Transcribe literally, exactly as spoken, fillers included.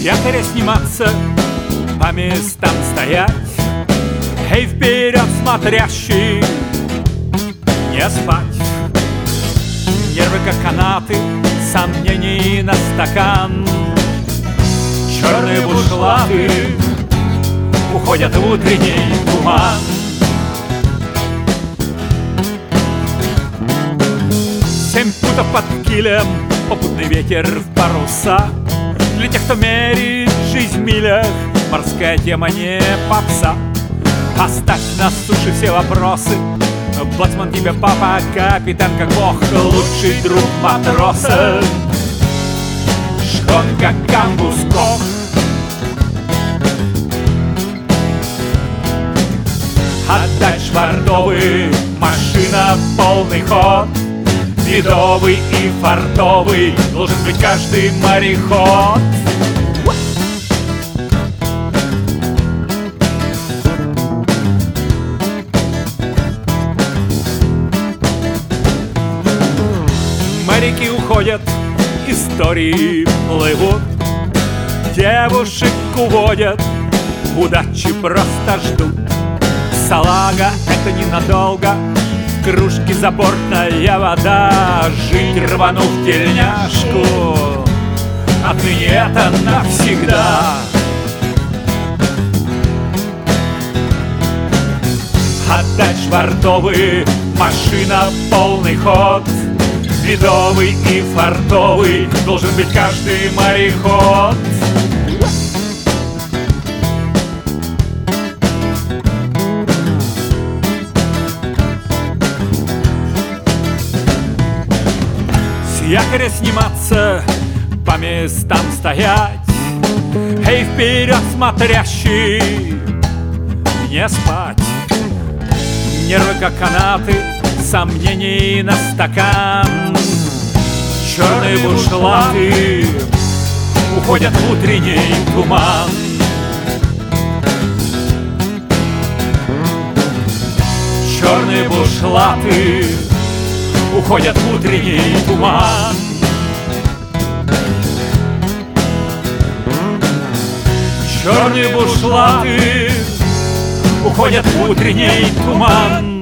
якоря сниматься, по местам стоять. Эй, вперед смотрящий, не спать. Нервы как канаты, сомнений на стакан. Черные бушлаты уходят в утренний туман. Семь путов под килем, попутный ветер в паруса. Для тех, кто мерит жизнь в милях, морская тема не попса. Оставь на суше все вопросы, боцман тебе папа, капитан как бог, лучший друг матроса. Шкон как камбус кох. Отдать швартовый, машина полный ход. Бедовый и фартовый должен быть каждый мореход. Моряки уходят, истории плывут, девушек уводят, удачи просто ждут. Салага — это ненадолго, в кружке забортная вода. Жить рвану в тельняшку, отныне это навсегда. Отдать швартовый, машина полный ход. Бедовый и фартовый должен быть каждый мореход. С якоря сниматься, по местам стоять. Эй, вперед смотрящий, не спать. Нервы как канаты, сомнений на стакан. Черные бушлаты уходят в утренний туман. Черные бушлаты уходят в утренний туман. Черные бушлаты уходят в утренний туман.